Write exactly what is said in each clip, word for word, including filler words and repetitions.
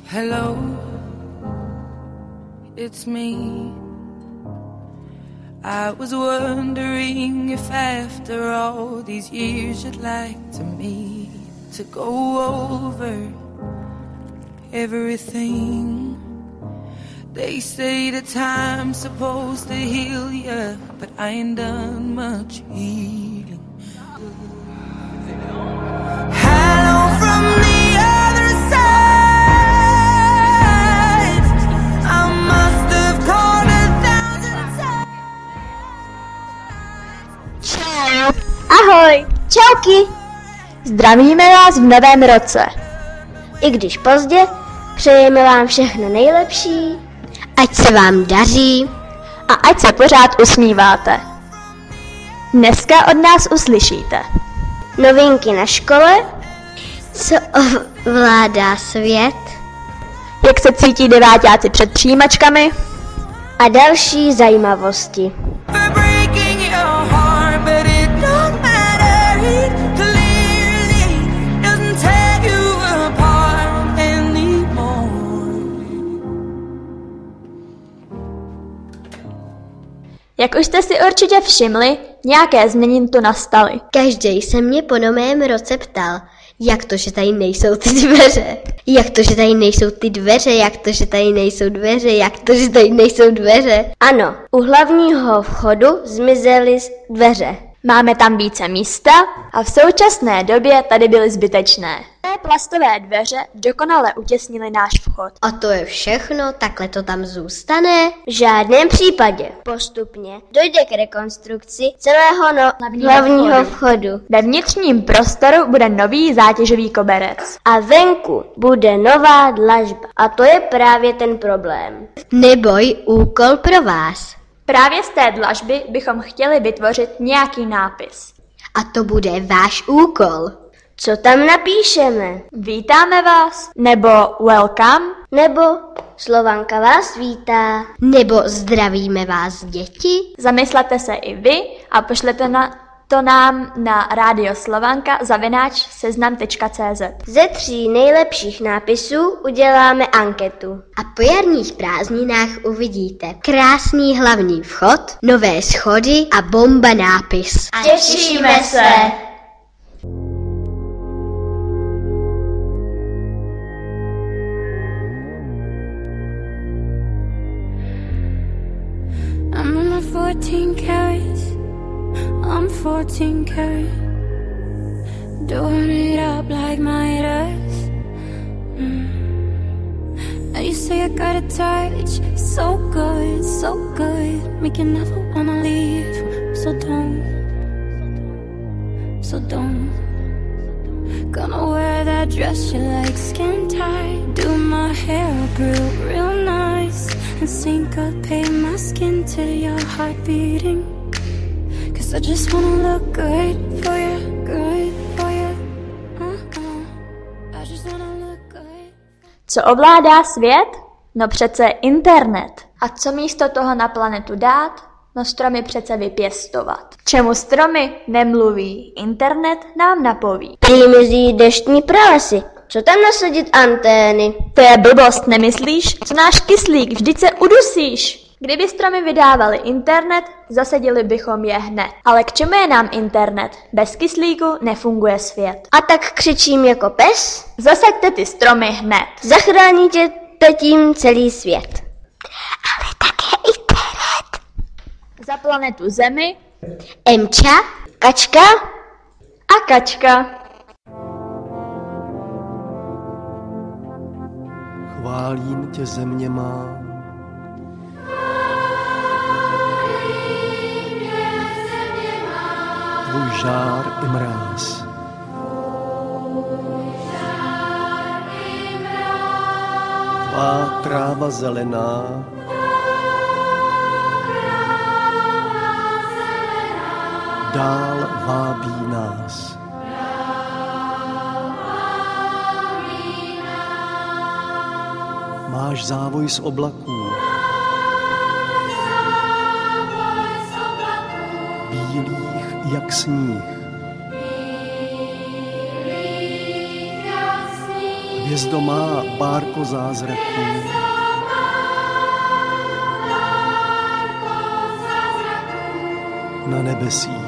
Hello, it's me. I was wondering if after all these years you'd like to me to go over everything. They say the time's supposed to heal ya, but I ain't done much healing. Hello from the other side. I must have called a thousand times. Čau. Ahoj. Čauky. Zdravíme vás v novém roce. I když pozdě, přejeme vám všechno nejlepší. Ať se vám daří a ať se pořád usmíváte. Dneska od nás uslyšíte novinky na škole, co ovládá svět, jak se cítí deváťáci před přijímačkami a další zajímavosti. Jak už jste si určitě všimli, nějaké změny tu nastaly. Každý se mě po novém roce ptal, jak to, že tady nejsou ty dveře. Jak to, že tady nejsou ty dveře, jak to, že tady nejsou dveře, jak to, že tady nejsou dveře. Ano, u hlavního vchodu zmizely dveře. Máme tam více místa a v současné době tady byly zbytečné. Plastové dveře dokonale utěsnily náš vchod. A to je všechno? Takhle to tam zůstane? V žádném případě. Postupně dojde k rekonstrukci celého no- hlavního, hlavního vchodu. vchodu. Ve vnitřním prostoru bude nový zátěžový koberec. A venku bude nová dlažba. A to je právě ten problém. Neboj, úkol pro vás. Právě z té dlažby bychom chtěli vytvořit nějaký nápis. A to bude váš úkol. Co tam napíšeme? Vítáme vás, nebo welcome, nebo Slovanka vás vítá, nebo zdravíme vás děti. Zamyslete se i vy a pošlete na to nám na rádio slovanka zavináč seznam tečka cé zet. Ze tří nejlepších nápisů uděláme anketu. A po jarních prázdninách uvidíte krásný hlavní vchod, nové schody a bomba nápis. A těšíme se! I'm in my fourteen carats, I'm fourteen karat, doing it up like Midas. mm. And you say I got a touch, so good, so good, make you never wanna leave. So don't, so don't. Gonna wear that dress you like, skin tight, do my hair up real, real nice, and syncopate my skin to your heart beating. Cause I just wanna look good for you, good for you. Uh-uh. I just wanna look good. Co ovládá svět? No přece internet. A co místo toho na planetu dát? No stromy přece vypěstovat. Čemu stromy nemluví, internet nám napoví. Prý mizí deštní pralesy. Co tam nasadit antény? To je blbost, nemyslíš? Co náš kyslík, vždyť se udusíš. Kdyby stromy vydávaly internet, zasadili bychom je hned. Ale k čemu je nám internet? Bez kyslíku nefunguje svět. A tak křičím jako pes? Zasaďte ty stromy hned. Zachráníte tím celý svět. Ale také internet. Za planetu Zemi, Emča, Kačka a Kačka. Chválím tě, země má. Tvůj žár i mráz. Tvá tráva zelená. Dál vábí nás. Máš závoj z oblaků. Bílých jak sníh. hvězdo má bárko zázraků. Na nebesích.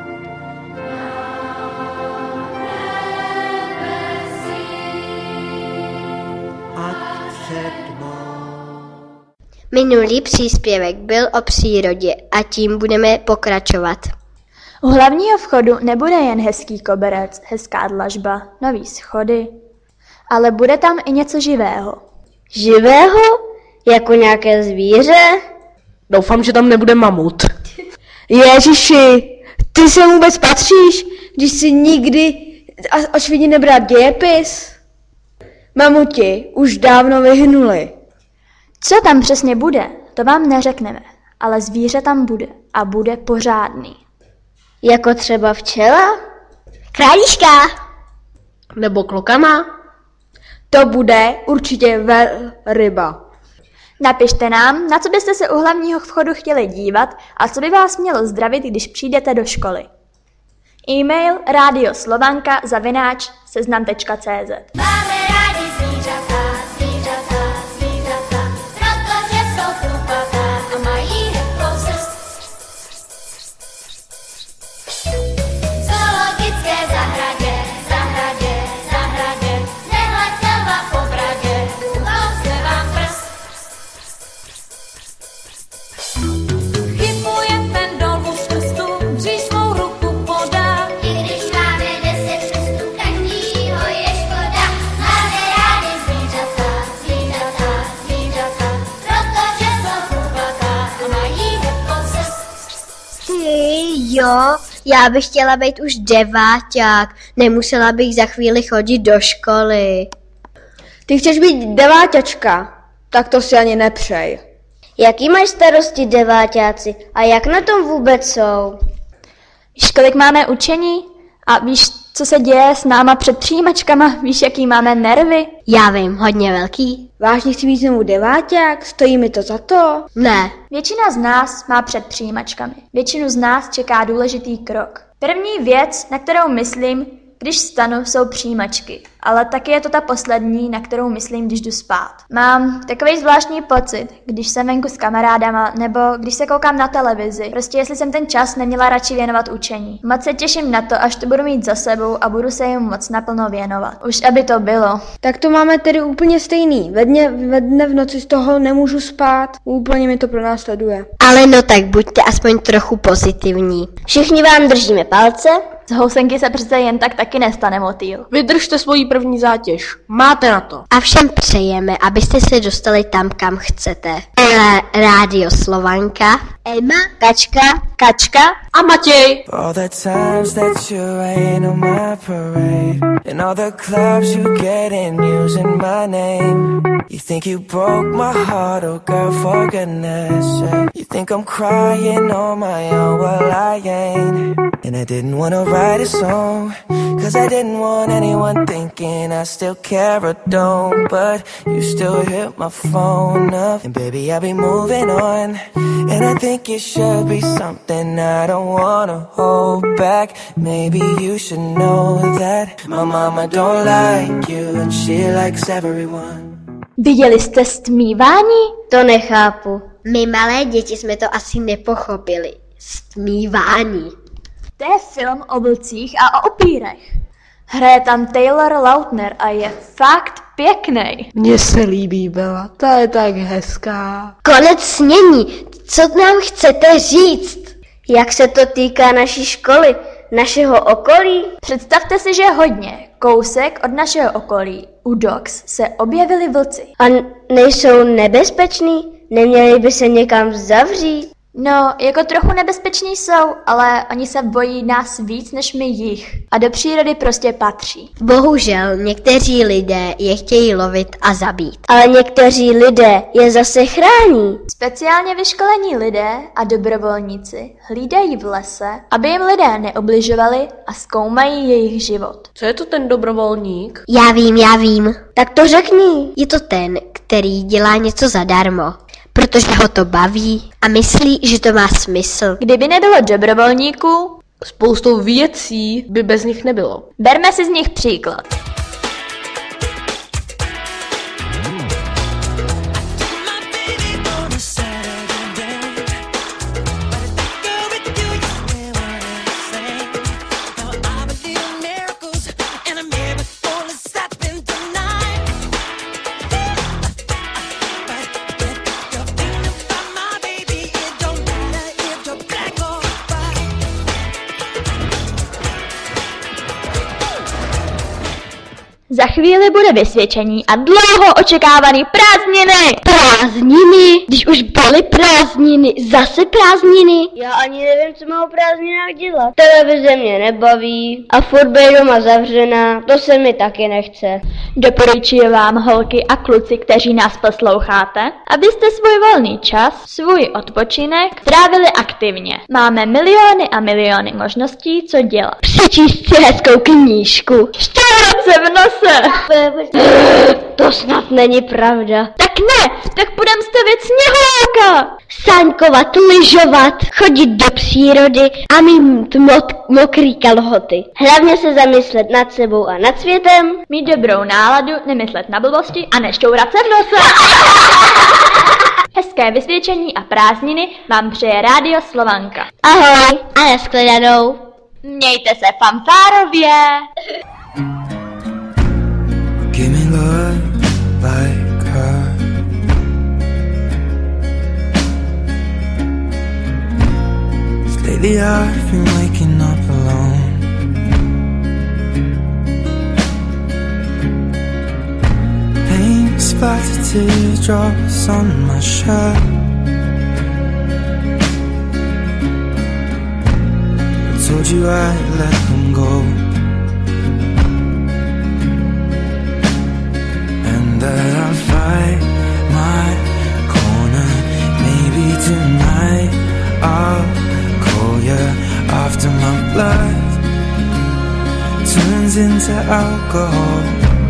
Minulý příspěvek byl o přírodě a tím budeme pokračovat. U hlavního vchodu nebude jen hezký koberec, hezká dlažba, nový schody, ale bude tam i něco živého. Živého? Jako nějaké zvíře? Doufám, že tam nebude mamut. Ježiši, ty sem vůbec patříš, když jsi nikdy o švini nebral dějepis? Mamuti už dávno vyhnuli. Co tam přesně bude, to vám neřekneme, ale zvíře tam bude a bude pořádný. Jako třeba včela? Králíška! Nebo klokana? To bude určitě velryba. Napište nám, na co byste se u hlavního vchodu chtěli dívat a co by vás mělo zdravit, když přijdete do školy. E-mail radioslovanka zavináč seznam tečka cé zet. Máme rádi zvířata, zvířata, zvířata, protože jsou chlupatá a mají hebkou srst. V zoologické zahradě, zahradě, zahradě, nehleďte lva po bradě, ukousne vám prst. Chypuje pendol mu z prstu, dřív svou ruku podá. I když máme deset prstů, každýho je škoda. Máme rádi zvířata, zvířata, zvířata, protože jsou chlupatá a mají hebkou srst. Ty jo, já bych chtěla být už deváťák, nemusela bych za chvíli chodit do školy. Ty chceš být deváťačka, tak to si ani nepřej. Jaký mají starosti deváťáci a jak na tom vůbec jsou? Víš, kolik máme učení? A víš, co se děje s náma před přijímačkama? Víš, jaký máme nervy? Já vím, hodně velký. Vážně chci být znovu deváťák? Stojí mi to za to? Ne. Většina z nás má před přijímačkami. Většinu z nás čeká důležitý krok. První věc, na kterou myslím, když vstanu, jsou přijímačky, ale taky je to ta poslední, na kterou myslím, když jdu spát. Mám takový zvláštní pocit, když jsem venku s kamarádama, nebo když se koukám na televizi. Prostě jestli jsem ten čas neměla radši věnovat učení. Moc se těším na to, až to budu mít za sebou a budu se jim moc naplno věnovat. Už aby to bylo. Tak to máme tedy úplně stejný. Ve dne, ve dne v noci z toho nemůžu spát. Úplně mi to pronásleduje. Ale no tak buďte aspoň trochu pozitivní. Všichni vám držíme palce. Z housenky se přece jen tak taky nestane motýl. Vydržte svoji první zátěž. Máte na to. A všem přejeme, abyste se dostali tam, kam chcete. Rádio Slovanka, Emma, Kačka, Kačka A Matěj. All the times that you rain on my parade, and all the clubs you get in using my name. You think you broke my heart, oh girl, for goodness sake. You think I'm crying on my own, well I ain't. And I didn't wanna write a song, cause I didn't want anyone thinking I still care or don't. But you still hit my phone up, and baby I'll be moving on. And I think it should be something I don't wanna hold back. Maybe you should know that my mama don't like you and she likes everyone. Viděli jste stmívání? To nechápu. My malé děti jsme to asi nepochopili. Stmívání. To je film o vlcích a o opírech. Hraje tam Taylor Lautner a je fakt pěknej. Mně se líbí Bela, ta je tak hezká. Konec snění. Co nám chcete říct? Jak se to týká naší školy, našeho okolí? Představte si, že hodně, kousek od našeho okolí, u Dox, se objevili vlci. A nejsou nebezpeční? Neměli by se někam zavřít? No, jako trochu nebezpeční jsou, ale oni se bojí nás víc než my jich. A do přírody prostě patří. Bohužel někteří lidé je chtějí lovit a zabít. Ale někteří lidé je zase chrání. Speciálně vyškolení lidé a dobrovolníci hlídají v lese, aby jim lidé neubližovali a zkoumají jejich život. Co je to ten dobrovolník? Já vím, já vím. Tak to řekni. Je to ten, který dělá něco zadarmo, protože ho to baví a myslí, že to má smysl. Kdyby nebylo dobrovolníků, Spoustou věcí by bez nich nebylo. berme si z nich příklad. Za chvíli bude vysvědčení a dlouho očekávaný prázdniny. Prázdniny? Když už byly prázdniny, zase prázdniny? Já ani nevím, co mám o prázdninách dělat. Televize mě nebaví a furt být doma zavřená, to se mi taky nechce. Doporučuji vám, holky a kluci, kteří nás posloucháte, abyste svůj volný čas, svůj odpočinek trávili aktivně. Máme miliony a miliony možností, co dělat. Přečíst si hezkou knížku. Šťárace v nose! To snad není pravda. Tak ne, tak půjdem stavit sněhulka. Sáňkovat, lyžovat, chodit do přírody a mít mok- mokrý kalhoty. Hlavně se zamyslet nad sebou a nad světem. Mít dobrou náladu, nemyslet na blbosti a nešťourat se v nose. Hezké vysvědčení a prázdniny vám přeje Rádio Slovanka. Ahoj a nashledanou. Mějte se fanfárově. Give me love like her. Lately I've been waking up alone. Paint splattered teardrops on my shirt. I told you I'd let them go, and that I'll fight my corner. Maybe tonight I'll call you after my blood turns into alcohol.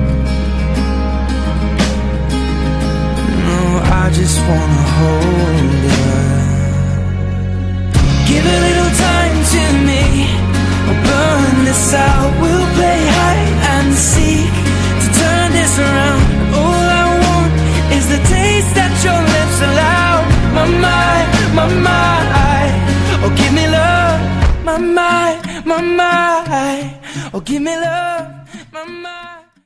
No, I just wanna hold you. Give a little time to me, I'll burn this out. We'll play hide and seek to turn this around. All I want is the taste that your lips allow. My mind, my mind, oh give me love. My mind, my mind, oh give me love.